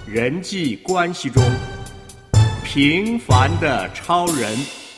人际关系中平凡的超人。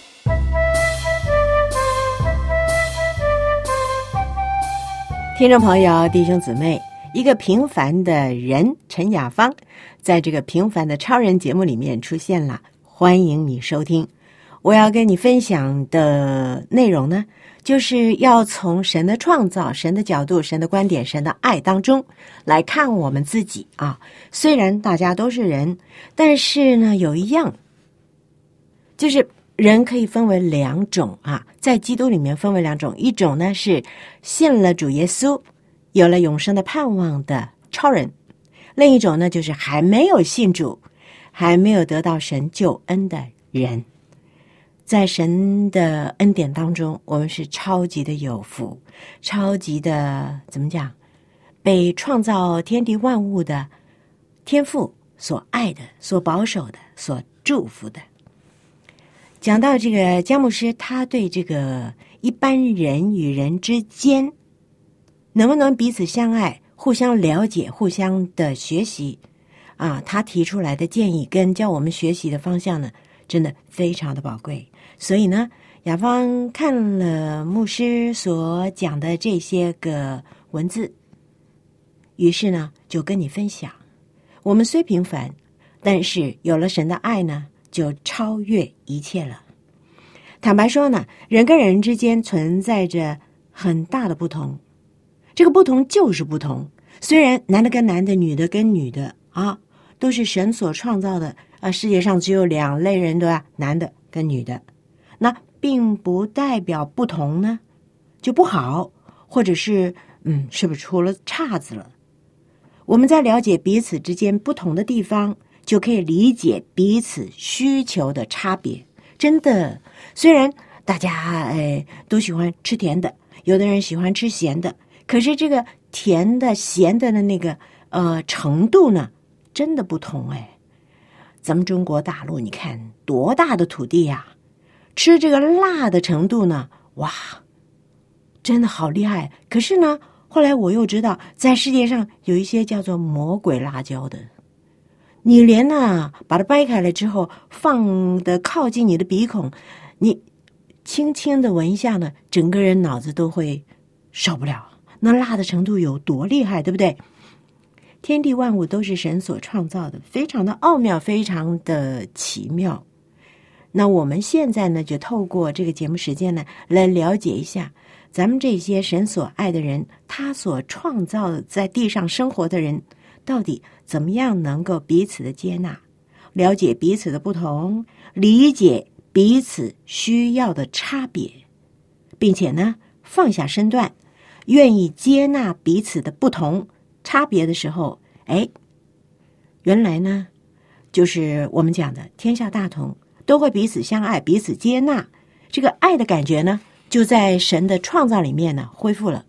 听众朋友、弟兄姊妹，一个平凡的人陈雅芳在这个平凡的超人节目里面出现了，欢迎你收听。我要跟你分享的内容呢，就是要从神的创造、神的角度、神的观点、神的爱当中来看我们自己啊。虽然大家都是人，但是呢，有一样，就是人可以分为两种啊，在基督里面分为两种，一种呢是信了主耶稣，有了永生的盼望的超人，另一种呢就是还没有信主，还没有得到神救恩的人。在神的恩典当中，我们是超级的有福，超级的怎么讲，被创造天地万物的天父所爱的、所保守的、所祝福的。讲到这个姜牧师，他对这个一般人与人之间能不能彼此相爱、互相了解、互相的学习啊，他提出来的建议跟教我们学习的方向呢，真的非常的宝贵。所以呢，雅芳看了牧师所讲的这些个文字，于是呢就跟你分享，我们虽平凡，但是有了神的爱呢，就超越一切了。坦白说呢，人跟人之间存在着很大的不同，这个不同就是不同。虽然男的跟男的，女的跟女的啊，都是神所创造的啊，世界上只有两类人对吧？男的跟女的，那并不代表不同呢就不好，或者是是不是出了岔子了？我们在了解彼此之间不同的地方，就可以理解彼此需求的差别。真的，虽然大家都喜欢吃甜的，有的人喜欢吃咸的，可是这个甜的、咸的的那个程度呢，真的不同哎。咱们中国大陆，你看多大的土地呀！吃这个辣的程度呢，哇，真的好厉害。可是呢，后来我又知道，在世界上有一些叫做魔鬼辣椒的。你连呢把它掰开来之后，放的靠近你的鼻孔，你轻轻的闻一下呢，整个人脑子都会受不了。那辣的程度有多厉害，对不对？天地万物都是神所创造的，非常的奥妙，非常的奇妙。那我们现在呢，就透过这个节目时间呢，来了解一下咱们这些神所爱的人，他所创造的在地上生活的人，到底怎么样能够彼此的接纳，了解彼此的不同，理解彼此需要的差别，并且呢放下身段，愿意接纳彼此的不同差别的时候，原来呢就是我们讲的天下大同，都会彼此相爱，彼此接纳，这个爱的感觉呢就在神的创造里面呢恢复了。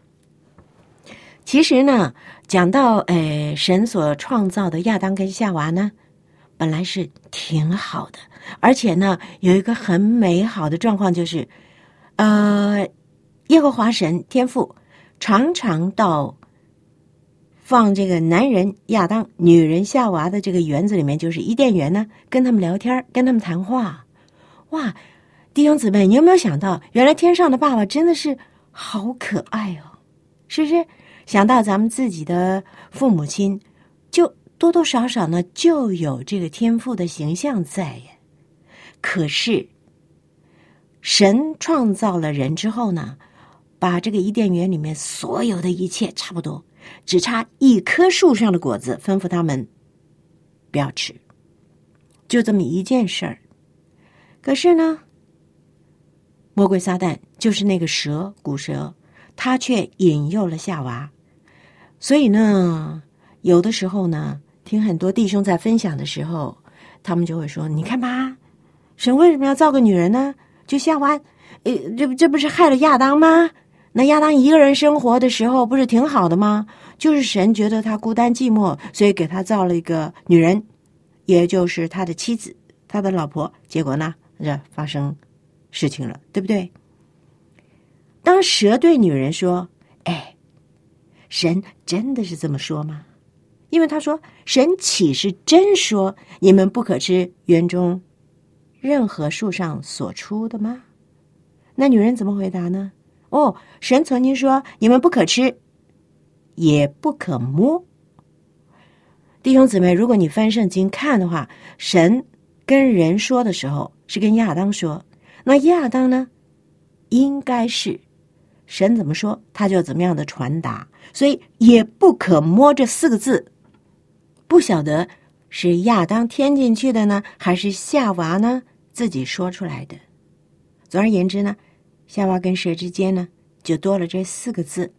其实呢，讲到神所创造的亚当跟夏娃呢，本来是挺好的，而且呢有一个很美好的状况，就是耶和华神天父常常到放这个男人亚当、女人夏娃的这个园子里面，就是伊甸园呢，跟他们聊天，跟他们谈话。哇，弟兄姊妹，你有没有想到，原来天上的爸爸真的是好可爱哦，是不是？想到咱们自己的父母亲，就多多少少呢就有这个天父的形象在耶。可是神创造了人之后呢，把这个伊甸园里面所有的一切差不多只差一棵树上的果子，吩咐他们不要吃，就这么一件事儿。可是呢，魔鬼撒旦就是那个蛇，古蛇，他却引诱了夏娃。所以呢，有的时候呢，听很多弟兄在分享的时候，他们就会说，你看吧，神为什么要造个女人呢？就夏娃这不是害了亚当吗？那亚当一个人生活的时候不是挺好的吗？就是神觉得他孤单寂寞，所以给他造了一个女人，也就是他的妻子，他的老婆。结果呢，这发生事情了，对不对？当蛇对女人说，神真的是这么说吗？ 因为他说神岂是真说你们不可吃园中任何树上所出的吗？那女人怎么回答呢？哦，神曾经说你们不可吃，也不可摸。弟兄姊妹，如果你翻圣经看的话，神跟人说的时候是跟亚当说，那亚当呢，应该是神怎么说他就怎么样的传达，所以也不可摸这4个字，不晓得是亚当添进去的呢，还是夏娃呢自己说出来的。总而言之呢，夏娃跟蛇之间呢就多了这4个字。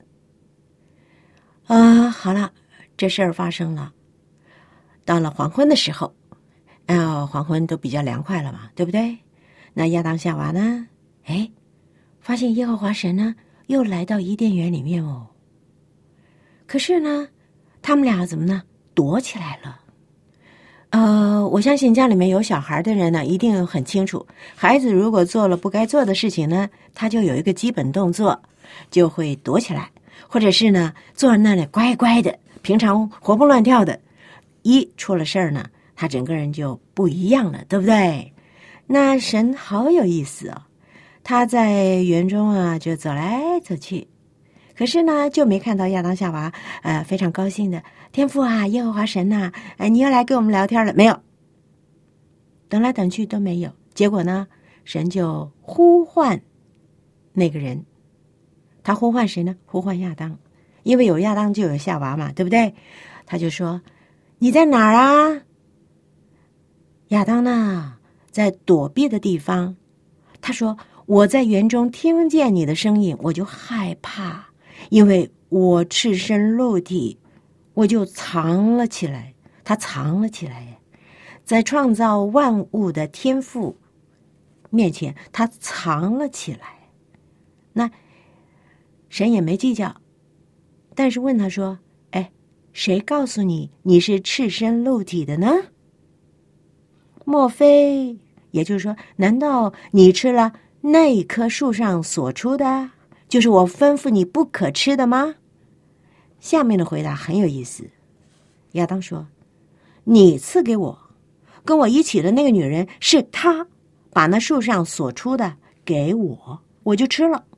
好了，这事儿发生了。到了黄昏的时候，黄昏都比较凉快了嘛，对不对？那亚当夏娃呢，发现耶和华神呢又来到伊甸园里面哦。可是呢，他们俩怎么呢？躲起来了。我相信家里面有小孩的人呢，一定很清楚，孩子如果做了不该做的事情呢，他就有一个基本动作，就会躲起来，或者是呢坐在那里乖乖的，平常活蹦乱跳的，一出了事儿呢，他整个人就不一样了，对不对？那神好有意思哦，他在园中啊就走来走去，可是呢就没看到亚当夏娃非常高兴的，天父啊，耶和华神啊，你又来跟我们聊天了没有？等来等去都没有。结果呢，神就呼唤那个人，他呼唤谁呢？呼唤亚当，因为有亚当就有夏娃嘛，对不对？他就说，你在哪儿啊？亚当呢在躲避的地方，他说，我在园中听见你的声音，我就害怕，因为我赤身露体，我就藏了起来。他藏了起来，在创造万物的天父面前，他藏了起来。那神也没计较，但是问他说，谁告诉你你是赤身露体的呢？莫非，也就是说，难道你吃了那一棵树上所出的，就是我吩咐你不可吃的吗？下面的回答很有意思。亚当说，你赐给我跟我一起的那个女人，是她把那树上所出的给我，我就吃了。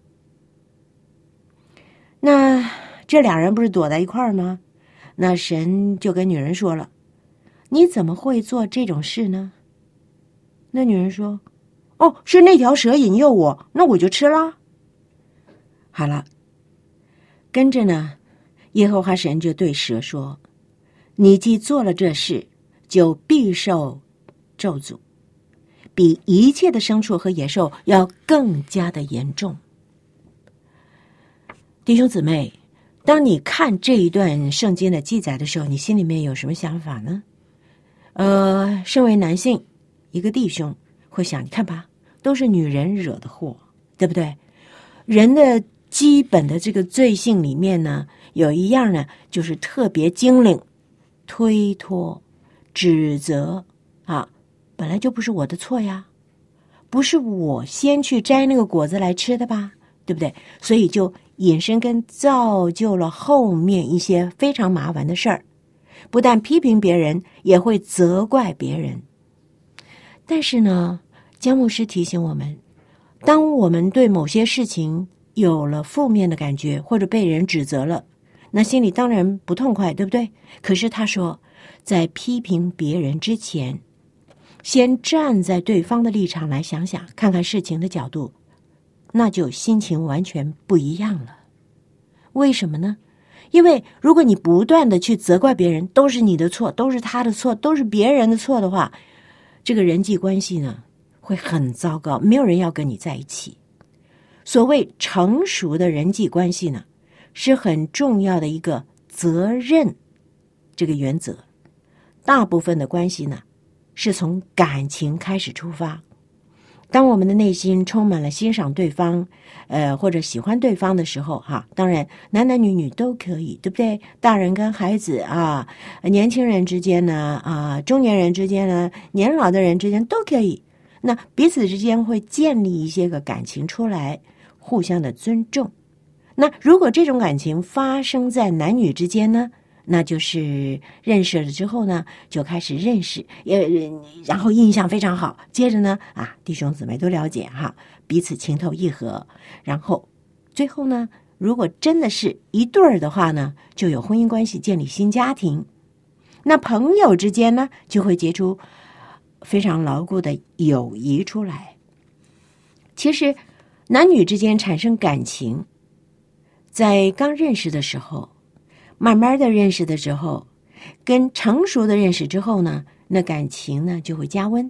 那这俩人不是躲在一块儿吗？那神就跟女人说了，你怎么会做这种事呢？那女人说，是那条蛇引诱我，那我就吃了。好了，跟着呢，耶和华神就对蛇说，你既做了这事，就必受咒诅，比一切的牲畜和野兽要更加的严重。弟兄姊妹，当你看这一段圣经的记载的时候，你心里面有什么想法呢？身为男性，一个弟兄会想，你看吧，都是女人惹的祸，对不对？人的基本的这个罪性里面呢，有一样呢，就是特别精灵，推脱、指责啊，本来就不是我的错呀，不是我先去摘那个果子来吃的吧，对不对？所以就引申跟造就了后面一些非常麻烦的事儿，不但批评别人，也会责怪别人。但是呢，江牧师提醒我们，当我们对某些事情有了负面的感觉，或者被人指责了，那心里当然不痛快，对不对？可是他说，在批评别人之前，先站在对方的立场来想想，看看事情的角度，那就心情完全不一样了。为什么呢？因为如果你不断的去责怪别人，都是你的错，都是他的错，都是别人的错的话，这个人际关系呢，会很糟糕，没有人要跟你在一起。所谓成熟的人际关系呢，是很重要的一个责任这个原则。大部分的关系呢，是从感情开始出发。当我们的内心充满了欣赏对方，或者喜欢对方的时候，当然男男女女都可以，对不对？大人跟孩子啊，年轻人之间呢，中年人之间呢，年老的人之间都可以。那彼此之间会建立一些个感情出来，互相的尊重。那如果这种感情发生在男女之间呢， 那就是认识了之后呢，就开始认识，然后印象非常好。接着呢，弟兄姊妹都了解彼此情投意合。然后最后呢，如果真的是一对儿的话呢，就有婚姻关系，建立新家庭。那朋友之间呢，就会结出非常牢固的友谊出来。其实男女之间产生感情，在刚认识的时候，慢慢的认识的时候，跟成熟的认识之后呢，那感情呢就会加温。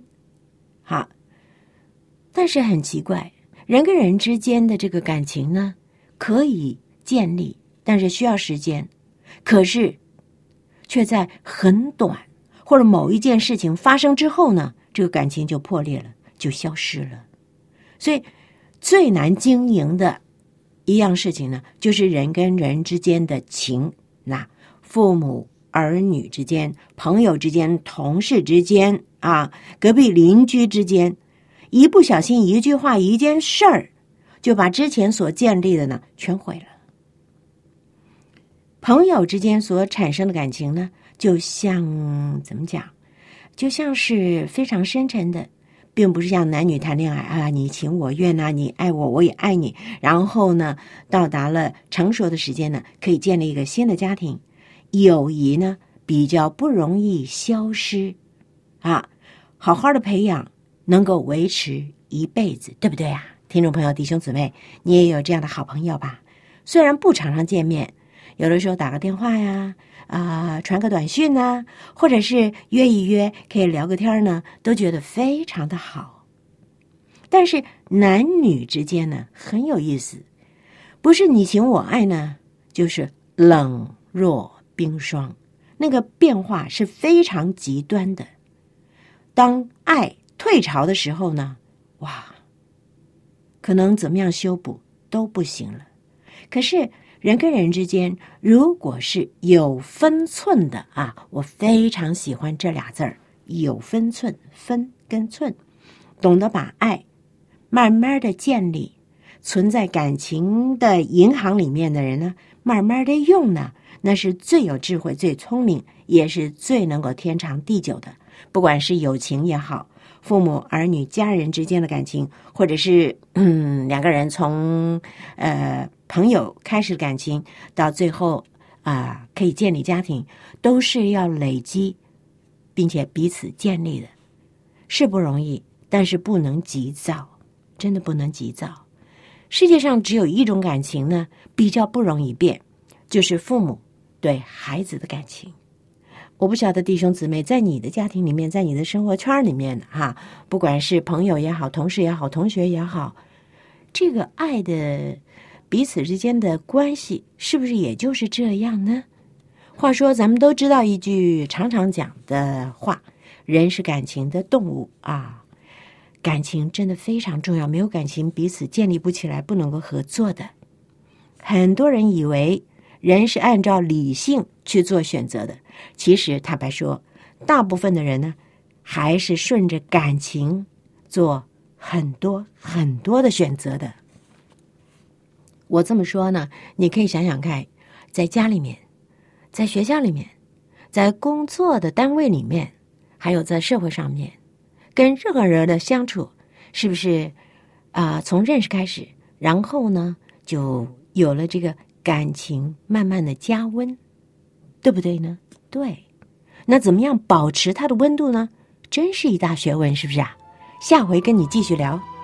但是很奇怪，人跟人之间的这个感情呢，可以建立，但是需要时间，可是却在很短或者某一件事情发生之后呢，这个感情就破裂了，就消失了。所以最难经营的一样事情呢，就是人跟人之间的情，那父母儿女之间、朋友之间、同事之间隔壁邻居之间，一不小心一句话一件事儿，就把之前所建立的呢全毁了。朋友之间所产生的感情呢，就像怎么讲，就像是非常深沉的，并不是像男女谈恋爱你情我愿你爱我我也爱你，然后呢到达了成熟的时间呢，可以建立一个新的家庭。友谊呢比较不容易消失好好的培养能够维持一辈子，对不对听众朋友弟兄姊妹，你也有这样的好朋友吧？虽然不常常见面，有的时候打个电话呀传个短讯或者是约一约可以聊个天呢，都觉得非常的好。但是男女之间呢很有意思，不是你情我爱呢，就是冷若冰霜，那个变化是非常极端的。当爱退潮的时候呢，可能怎么样修补都不行了。可是人跟人之间如果是有分寸的我非常喜欢这俩字儿，有分寸，分跟寸，懂得把爱慢慢的建立，存在感情的银行里面的人呢，慢慢的用呢，那是最有智慧、最聪明，也是最能够天长地久的。不管是友情也好，父母儿女家人之间的感情，或者是两个人从朋友开始感情到最后可以建立家庭，都是要累积并且彼此建立的，是不容易，但是不能急躁，真的不能急躁。世界上只有一种感情呢比较不容易变，就是父母对孩子的感情。我不晓得弟兄姊妹在你的家庭里面，在你的生活圈里面不管是朋友也好，同事也好，同学也好，这个爱的彼此之间的关系是不是也就是这样呢？话说咱们都知道一句常常讲的话，人是感情的动物感情真的非常重要，没有感情彼此建立不起来，不能够合作的。很多人以为人是按照理性去做选择的，其实坦白说，大部分的人呢还是顺着感情做很多很多的选择的。我这么说呢，你可以想想看，在家里面，在学校里面，在工作的单位里面，还有在社会上面，跟任何人的相处，是不是从认识开始，然后呢就有了这个感情慢慢的加温，对不对呢？对。那怎么样保持它的温度呢？真是一大学问，是不是下回跟你继续聊。